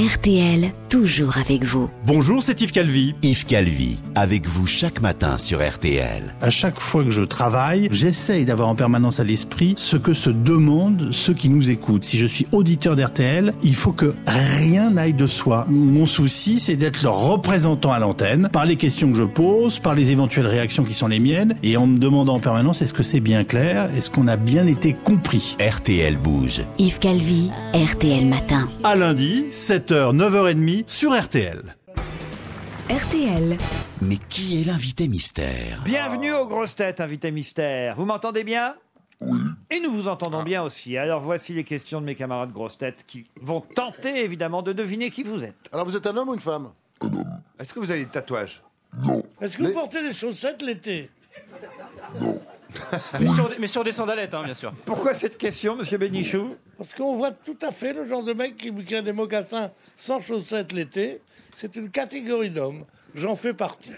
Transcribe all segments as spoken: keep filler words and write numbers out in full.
R T L, toujours avec vous. Bonjour, c'est Yves Calvi. Yves Calvi, avec vous chaque matin sur R T L. À chaque fois que je travaille, j'essaye d'avoir en permanence à l'esprit ce que se demandent ceux qui nous écoutent. Si je suis auditeur d'R T L, il faut que rien n'aille de soi. Mon souci, c'est d'être leur représentant à l'antenne, par les questions que je pose, par les éventuelles réactions qui sont les miennes, et en me demandant en permanence, est-ce que c'est bien clair? Est-ce qu'on a bien été compris? R T L bouge. Yves Calvi, R T L Matin. À lundi, sept heures, neuf heures trente sur R T L. R T L. Mais qui est l'invité mystère? Bienvenue aux grosses têtes, invité mystère. Vous m'entendez bien? Oui. Et nous vous entendons bien aussi. Alors voici les questions de mes camarades grosses têtes qui vont tenter évidemment de deviner qui vous êtes. Alors vous êtes un homme ou une femme? Est-ce que vous avez des tatouages? Est-ce que vous portez des chaussettes l'été? Mais sur, mais sur des sandalettes, hein, bien sûr. Pourquoi cette question, monsieur Bénichou? Parce qu'on voit tout à fait le genre de mec qui, qui a des mocassins sans chaussettes l'été. C'est une catégorie d'hommes. J'en fais partie.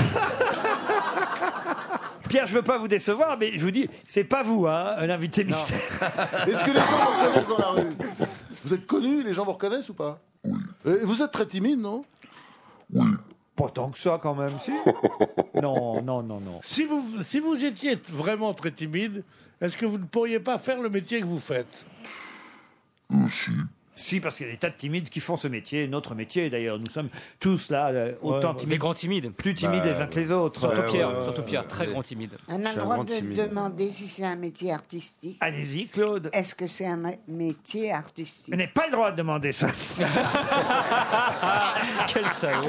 Pierre, je veux pas vous décevoir, mais je vous dis, c'est pas vous, hein, l'invité mystère. Est-ce que les gens vous reconnaissent dans la rue? Vous êtes connu, les gens vous reconnaissent ou pas? Oui. Vous êtes très timide, non? Oui. Pas tant que ça, quand même, si. Non, non, non, non. Si vous, si vous étiez vraiment très timide, est-ce que vous ne pourriez pas faire le métier que vous faites? Aussi. Si, parce qu'il y a des tas de timides qui font ce métier, notre métier d'ailleurs. Nous sommes tous là, euh, autant Ouais, timides. des grands timides. Plus timides Bah, les uns que les autres. Surtout Ouais, Pierre, ouais, surtout ouais, Pierre, très ouais. grand timide. On a Je le suis un droit grand de timide. demander si c'est un métier artistique. Allez-y, Claude. Est-ce que c'est un ma- métier artistique? Je n'ai pas le droit de demander ça. Quel salaud.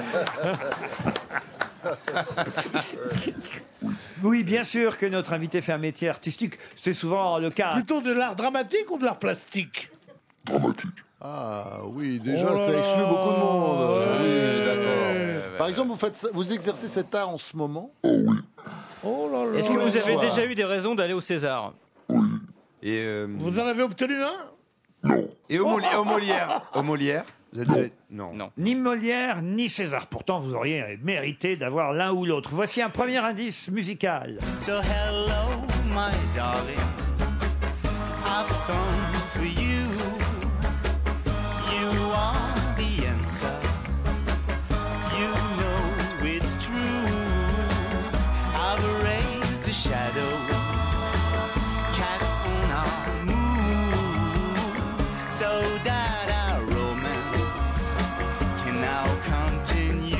Oui, bien sûr que notre invité fait un métier artistique. C'est souvent le cas. Plutôt de l'art dramatique ou de l'art plastique? Ah oui, déjà, Oh là ça là. exclut beaucoup de monde. Ouais. Oui, d'accord. Par exemple, vous, faites, ça- vous exercez cet art en ce moment? Oh là là. Est-ce que vous avez Bonsoir. déjà eu des raisons d'aller au César? Et, euh, Vous en avez obtenu un? et au, Moli- au Molière Au Molière vous êtes déjà- Non. Non. Ni Molière, ni César. Pourtant, vous auriez mérité d'avoir l'un ou l'autre. Voici un premier indice musical. So hello, my darling. I've come for you. You are the answer. You know it's true. I've raised a shadow, cast on our moon, so that our romance can now continue.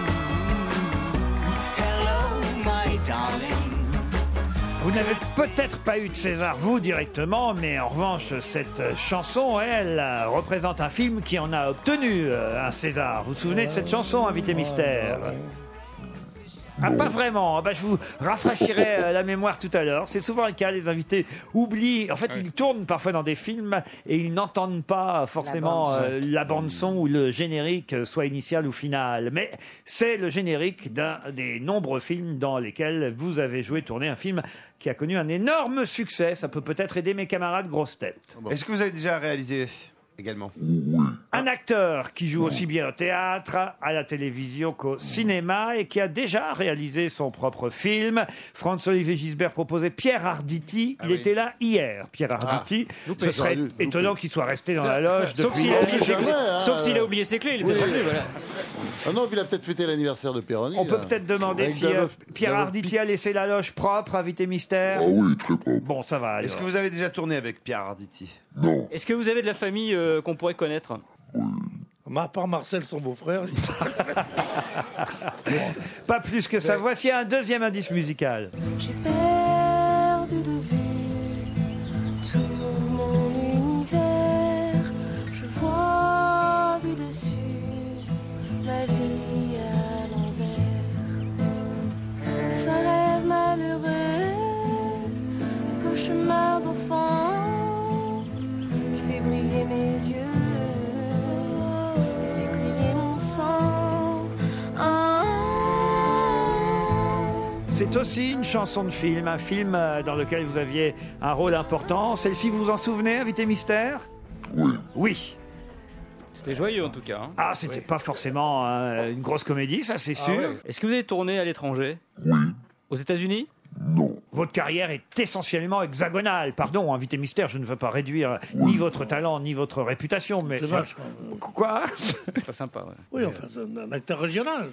Hello, my darling. Vous n'avez peut-être pas eu de César, vous, directement, mais en revanche, cette chanson, elle, euh, représente un film qui en a obtenu euh, un César. Vous vous souvenez de cette chanson, Invité Mystère? Ah, pas vraiment. Ah, bah, je vous rafraîchirai euh, la mémoire tout à l'heure. C'est souvent le cas, les invités oublient. En fait, ils tournent parfois dans des films et ils n'entendent pas forcément La bande-son. euh, la bande-son ou le générique, euh, soit initial ou final. Mais c'est le générique d'un des nombreux films dans lesquels vous avez joué, tourné un film qui a connu un énorme succès. Ça peut peut-être aider mes camarades grosses têtes. Est-ce que vous avez déjà réalisé également? Un acteur qui joue aussi bien au théâtre, à la télévision qu'au cinéma et qui a déjà réalisé son propre film. François-Olivier Gisbert proposait Pierre Arditi. Il oui. était là hier, Pierre Arditi. Ce serait Loupé. étonnant qu'il soit resté dans la loge Sauf depuis... s'il a oublié ses jamais, clés. hein. Sauf s'il a oublié ses clés, il est peut-être revenu, voilà. Ah non, puis il a peut-être fêté l'anniversaire de Péroni. On peut là. peut-être demander Avec si de la euh, meuf- Pierre de la meuf Arditi a laissé la loge propre, invité mystère. Ah oui, très propre. Bon, ça va. Est-ce alors. que vous avez déjà tourné avec Pierre Arditi? Non. Est-ce que vous avez de la famille euh, qu'on pourrait connaître? À part Marcel, son beau-frère. Pas plus que ça. Voici un deuxième indice musical. J'ai perdu de vue tout mon univers. Je vois du dessus ma vie à l'envers. C'est un rêve malheureux, cauchemar d'enfant qui fait briller mes yeux, qui fait crier mon sang. Ah. C'est aussi une chanson de film, un film euh, dans lequel vous aviez un rôle important. Celle-ci, vous vous en souvenez, invité mystère? Oui. Oui. C'était joyeux en tout cas. hein. Ah, c'était pas forcément euh, une grosse comédie, ça c'est sûr. Est-ce que vous avez tourné à l'étranger? Oui. Aux États-Unis? Non. votre carrière est essentiellement hexagonale. Pardon, invité mystère, je ne veux pas réduire ni votre talent, ni votre réputation, mais... C'est vache, Quoi? C'est sympa, ouais. Oui, enfin, c'est un acteur régional.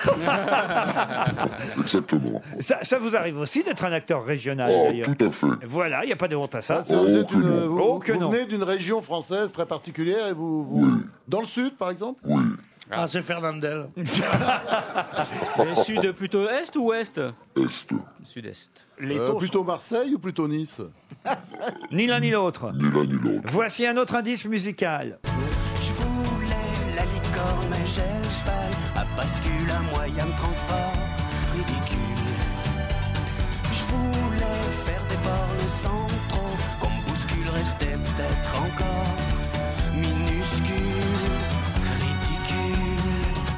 Exactement. Ça, ça vous arrive aussi d'être un acteur régional, Oh, d'ailleurs. tout à fait. Voilà, il n'y a pas de honte à ça. Ah, c'est- vous êtes une- vous, Oh, que vous non. venez d'une région française très particulière et vous, vous- dans le sud, par exemple. Oui. Ah, c'est Fernandel. Et sud plutôt est ou ouest? Est. Sud-est. Euh, plutôt Marseille ou plutôt Nice? Ni l'un ni l'autre. Ni l'un ni l'autre. Voici un autre indice musical. Je voulais la licorne, mais j'ai le cheval à bascule, un moyen de transport ridicule. Je voulais faire des bornes sans trop qu'on me bouscule, rester peut-être encore minuscule, ridicule.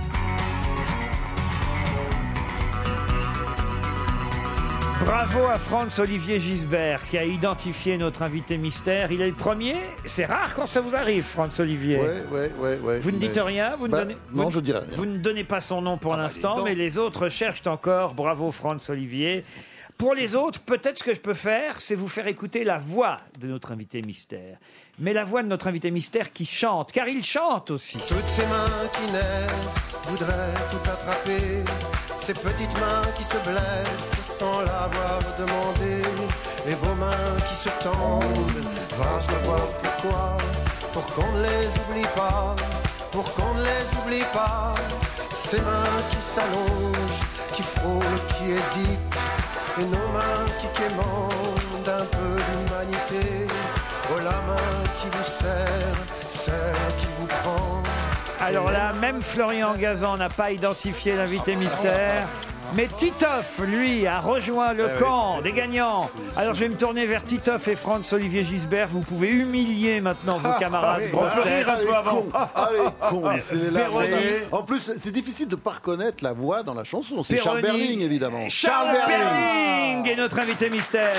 Bravo à Franz-Olivier Gisbert qui a identifié notre invité mystère. Il est le premier. C'est rare quand ça vous arrive, Franz-Olivier. Ouais, ouais, ouais, ouais. Vous ne dites Mais- rien, vous ne Bah, donnez, non, vous, je dirais rien. Vous ne donnez pas son nom pour Ah bah, l'instant, dis donc. mais les autres cherchent encore. Bravo Franz-Olivier. Pour les autres, peut-être ce que je peux faire, c'est vous faire écouter la voix de notre invité mystère. Mais la voix de notre invité mystère qui chante, car il chante aussi. Toutes ces mains qui naissent voudraient tout attraper. Ces petites mains qui se blessent sans l'avoir demandé. Et vos mains qui se tendent, va savoir pourquoi. Pour qu'on ne les oublie pas, pour qu'on ne les oublie pas. Ces mains qui s'allongent, qui frôlent, qui hésitent. Et nos mains qui quémandent un peu d'humanité. Oh, la main qui vous serre, celle qui vous prend. Alors là, même Florian Gazan n'a pas identifié l'invité mystère. Mais Titoff, lui, a rejoint le Eh camp des gagnants. Alors je vais me tourner vers Titoff et Franz-Olivier Gisbert. Vous pouvez humilier maintenant vos camarades Allez, grosses allez, têtes. allez, con, allez, con, c'est là, Péroni. c'est- En plus, c'est difficile de ne pas reconnaître la voix dans la chanson. C'est Charles Péroni. Berling, évidemment. Charles Berling est notre invité mystère.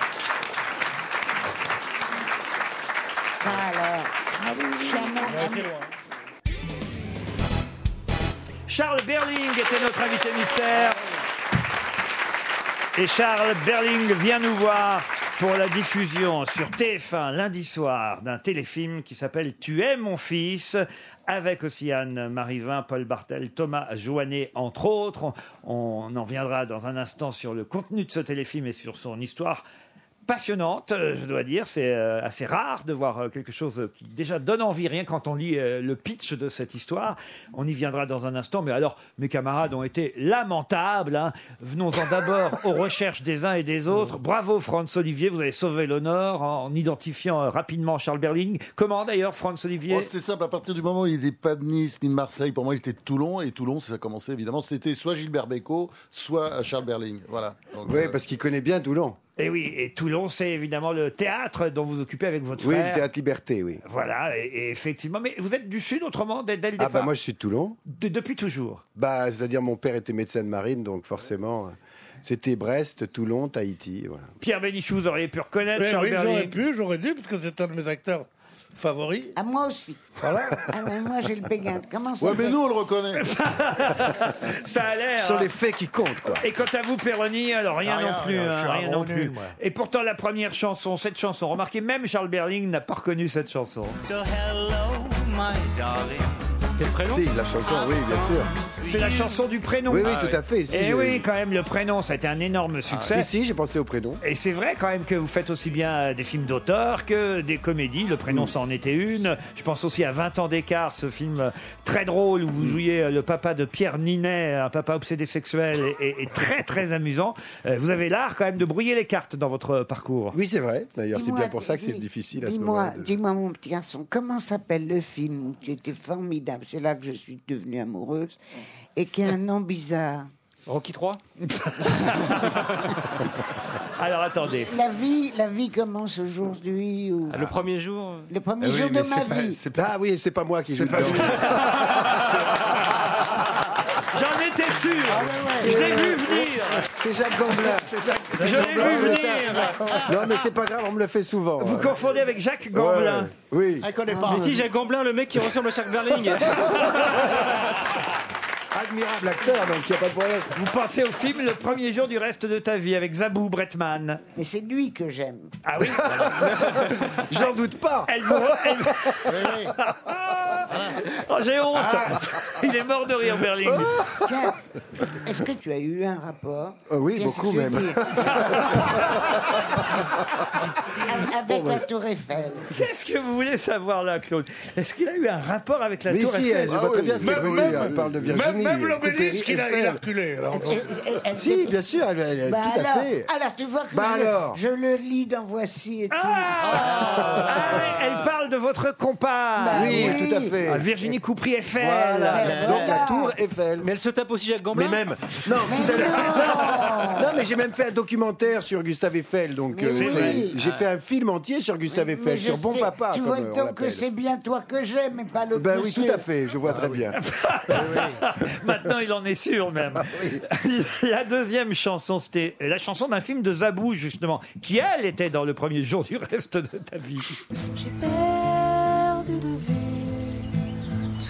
Ça alors. Charles Berling était notre invité mystère. Et Charles Berling vient nous voir pour la diffusion sur T F un lundi soir d'un téléfilm qui s'appelle « Tu es mon fils » avec aussi Anne Marivin, Paul Bartel, Thomas Joannet, entre autres. On, on en viendra dans un instant sur le contenu de ce téléfilm et sur son histoire passionnante, euh, je dois dire. C'est euh, assez rare de voir euh, quelque chose qui déjà donne envie, rien quand on lit euh, le pitch de cette histoire. On y viendra dans un instant. Mais alors, mes camarades ont été lamentables. Hein. Venons-en d'abord aux recherches des uns et des autres. Bravo, Franz-Olivier, vous avez sauvé l'honneur en, en identifiant euh, rapidement Charles Berling. Comment d'ailleurs, Franz-Olivier? Oh, c'était simple, à partir du moment où il n'était pas de Nice ni de Marseille, pour moi il était de Toulon, et Toulon ça a commencé évidemment, c'était soit Gilbert Bécaud, soit Charles Berling. Voilà. Donc, Oui, euh, parce qu'il connaît bien Toulon. Et oui, et Toulon, c'est évidemment le théâtre dont vous occupez avec votre Oui, frère. le Théâtre Liberté, oui. Voilà, et, et effectivement. Mais vous êtes du Sud, autrement, dès, dès le Ah départ bah moi je suis de Toulon. De- Depuis toujours. Bah, c'est-à-dire mon père était médecin de marine, donc forcément, euh, c'était Brest, Toulon, Tahiti, voilà. Pierre Bénichou, vous auriez pu reconnaître Eh Charles oui, j'aurais Berling. pu, j'aurais dû, parce que c'est un de mes acteurs favoris. À moi aussi. Voilà. Ah, mais moi, j'ai le béguin. Comment ça Ouais, mais fait nous on le reconnaît. Ça a l'air. Ce sont hein. les faits qui comptent, quoi. Et quant à vous, Péroni, alors rien, Rien, non plus. rien, je hein, suis un rien gros non plus. nul, moi. Et pourtant, la première chanson, cette chanson, remarquez, même Charles Berling n'a pas reconnu cette chanson. So hello, my darling. C'était le prénom? Si, la chanson, oui, bien sûr. C'est la chanson du prénom. Oui, oui, Ah, tout oui. à fait. Si, Et j'ai- oui, quand même, le prénom, ça a été un énorme succès. Si, si, j'ai pensé au prénom. Et c'est vrai quand même que vous faites aussi bien euh, des films d'auteur que des comédies. Le prénom, Mm. ça en était une. Je pense aussi à vingt ans d'écart, ce film euh, très drôle où vous Mm. jouiez euh, le papa de Pierre Ninet, un papa obsédé sexuel et, et- et très très amusant. Euh, Vous avez l'art quand même de brouiller les cartes dans votre parcours. Oui, c'est vrai. D'ailleurs, c'est Dis-moi, bien pour ça que c'est dis- difficile à ce Dis-moi, moment-là. de- dis-moi, mon petit garçon, comment s'appelle le film où tu étais formidable? C'est là que je suis devenue amoureuse et qui a un nom bizarre. Rocky trois? Alors attendez. La vie, la vie commence aujourd'hui ou Ah, le premier jour. euh, le premier Ah oui, jour mais de ma c'est pas- vie. c'est pas- Ah oui, c'est pas moi qui joue pas dedans. J'en étais sûr. Je l'ai vu venir. C'est Jacques Gamblin. C'est Jacques- Je l'ai Jacques vu Gamblin. venir. Non, mais c'est pas grave, on me le fait souvent. Vous Ouais. confondez avec Jacques Gamblin. Ouais, oui. Mais si, Jacques Gamblin, le mec qui ressemble à Charles Berling. admirable acteur, donc il n'y a pas de problème. Vous pensez au film Le premier jour du reste de ta vie avec Zabou Bretman. Mais c'est lui que j'aime. Ah oui. J'en doute pas. Elle vous... elle- Oh, j'ai honte. Il est mort de rire, Berling. Tiens, est-ce que tu as eu un rapport Euh, oui, Qu'est-ce beaucoup que je même. dis Avec la Tour Eiffel. Qu'est-ce que vous voulez savoir là, Claude? Est-ce qu'il a eu un rapport avec la Mais Tour si, Eiffel? je vois très bien ce qu'elle veut dire. Elle parle de Virginie. Même, même l'obélisque, Coupéry, il a, il a Eiffel. reculé. alors. Et- et- et- elle Si, s'est- bien sûr, elle, elle- Bah tout alors, à fait. alors, tu vois que Bah je, alors. je le lis dans Voici et tout. Ah, elle parle de votre compagne. Bah Oui, oui. tout à fait. Ah, Virginie Coupry Eiffel. Voilà. Ben Donc la voilà. tour Eiffel. Mais elle se tape aussi Jacques Gamblin. Mais même. Non, tout à l'heure. Non, mais j'ai même fait un documentaire sur Gustave Eiffel. Donc Mais euh, oui. c'est- j'ai fait un film entier sur Gustave Mais Eiffel, je sur Bon sais- Papa. Tu comme, vois euh, on donc que l'appelle. c'est bien toi que j'aime et pas l'autre Ben oui, monsieur. tout à fait, je vois très bien. Maintenant, il en est sûr même. La deuxième chanson, c'était la chanson d'un film de Zabou, justement, qui, elle, était dans Le premier jour du reste de ta vie. J'ai perdu de vue tout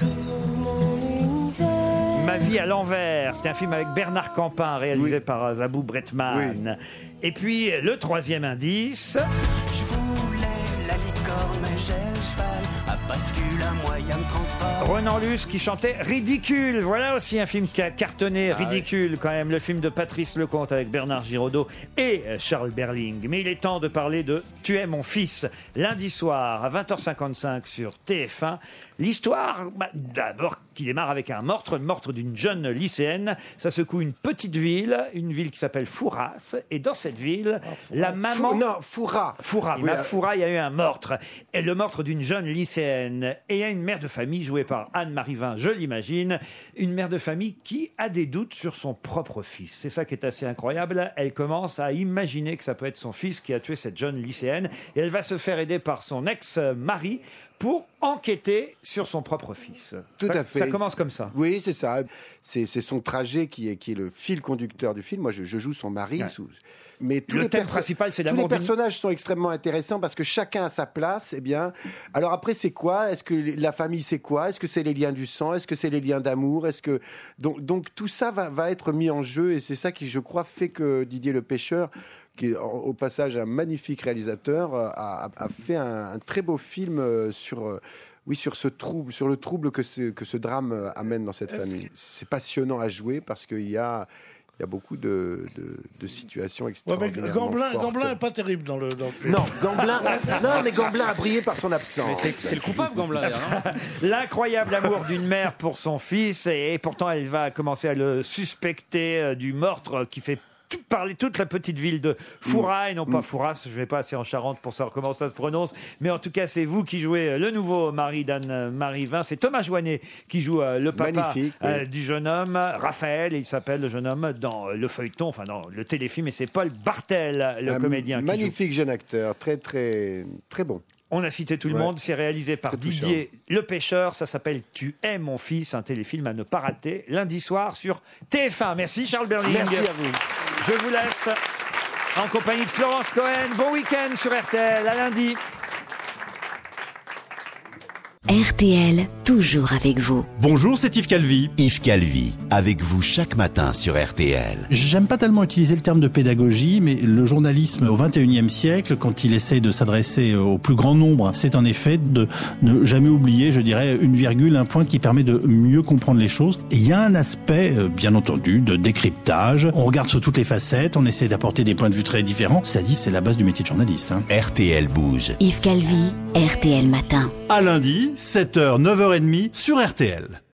mon univers. Ma vie à l'envers. C'était un film avec Bernard Campin, réalisé par Zabou Bretman. Et puis, le troisième indice. Je voulais la licorne, mais j'ai le cheval à bascule, un moyen de transport. Renan Luce qui chantait Ridicule. Voilà aussi un film qui a cartonné. Ridicule, quand même. Le film de Patrice Lecomte avec Bernard Giraudot et Charles Berling. Mais il est temps de parler de Tu es mon fils. Lundi soir à vingt heures cinquante-cinq sur T F un. L'histoire, bah, d'abord, qui démarre avec un meurtre, le meurtre d'une jeune lycéenne. Ça secoue une petite ville, une ville qui s'appelle Fouras. Et dans cette ville, la maman... Fou- non, Foura. Foura, oui, Oui, à euh, Foura, il y a eu un meurtre. Et le meurtre d'une jeune lycéenne. Et il y a une mère de famille jouée par Anne-Marie Vin, je l'imagine. Une mère de famille qui a des doutes sur son propre fils. C'est ça qui est assez incroyable. Elle commence à imaginer que ça peut être son fils qui a tué cette jeune lycéenne. Et elle va se faire aider par son ex-mari pour enquêter sur son propre fils. Tout Ça- à fait. Ça commence comme ça. Oui, c'est ça. C'est c'est son trajet qui est, qui est le fil conducteur du film. Moi, je, je joue son mari. Ouais. Sous... Mais tous Le les thème perso- principal, c'est tous l'amour les d'une- personnages sont extrêmement intéressants parce que chacun a sa place. Eh bien, alors après, c'est quoi? Est-ce que la famille, c'est quoi? Est-ce que c'est les liens du sang? Est-ce que c'est les liens d'amour? Est-ce que donc, donc tout ça va, va être mis en jeu et c'est ça qui, je crois, fait que Didier Le Pêcheur, qui est au passage un magnifique réalisateur, a, a fait un, un très beau film euh, sur. euh, Oui, sur ce trouble, sur le trouble que ce, que ce drame euh, amène dans cette famille. C'est passionnant à jouer parce qu'il y a, il y a beaucoup de, de, de situations Ouais, mais extraordinaires. Gamblin, Gamblin n'est pas terrible dans le, dans le film. Non, Gamblin, non, mais Gamblin a brillé par son absence. Mais c'est c'est le coupable, Gamblin, d'ailleurs, non L'incroyable amour d'une mère pour son fils, et, et pourtant elle va commencer à le suspecter euh, du meurtre qui fait tout parler toute la petite ville de Foura, et non pas Fouras, je vais pas assez en Charente pour savoir comment ça se prononce, mais en tout cas c'est vous qui jouez le nouveau mari d'Anne-Marie Vin, c'est Thomas Joinet qui joue euh, le papa Magnifique, oui. euh, du jeune homme, Raphaël, et il s'appelle le jeune homme dans le feuilleton, enfin dans le téléfilm, et c'est Paul Bartel, le Un comédien qui joue. magnifique jeune acteur, très très très bon. On a cité tout le Ouais. monde, c'est réalisé par Très touchant. Didier Le Pêcheur, ça s'appelle Tu es mon fils, un téléfilm à ne pas rater, lundi soir sur T F un. Merci Charles Berling. Merci à vous. Je vous laisse en compagnie de Florence Cohen. Bon week-end sur R T L, à lundi. R T L, toujours avec vous. Bonjour, c'est Yves Calvi. Yves Calvi, avec vous chaque matin sur R T L. J'aime pas tellement utiliser le terme de pédagogie, mais le journalisme au vingt et unième siècle, quand il essaye de s'adresser au plus grand nombre, c'est en effet de ne jamais oublier, je dirais, une virgule, un point qui permet de mieux comprendre les choses. Et il y a un aspect, euh, bien entendu, de décryptage. On regarde sous toutes les facettes, on essaie d'apporter des points de vue très différents. C'est-à-dire, c'est la base du métier de journaliste. Hein. R T L bouge. Yves Calvi, R T L Matin. À lundi, sept heures, neuf heures trente sur R T L.